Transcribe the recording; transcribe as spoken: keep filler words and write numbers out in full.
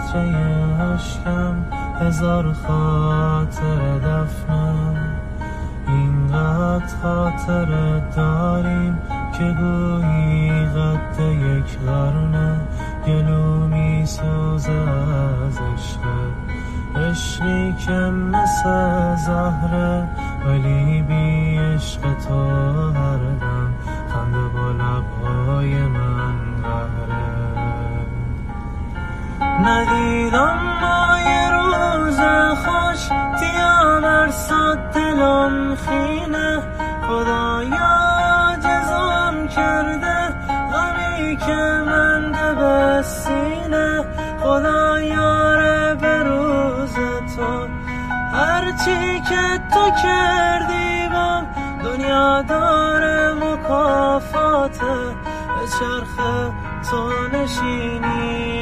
قطره اشکم هزار خاطر دفنم. اینقدر خاطره داریم که گویی قد یک قرنه. گلو می سوزه از عشقه، عشقی که مثل زهره، ولی بی عشق تو هر دم خنده با لبهای من قهره. ندیدم ما یه روز خوش دیان ارساد دلم خینه. خدایا جزام کرده غمی که من ده به سینه. خدایا ره به روز تو هرچی که تو کردی بام دنیا داره مکافاته. به چرخ تو نشینی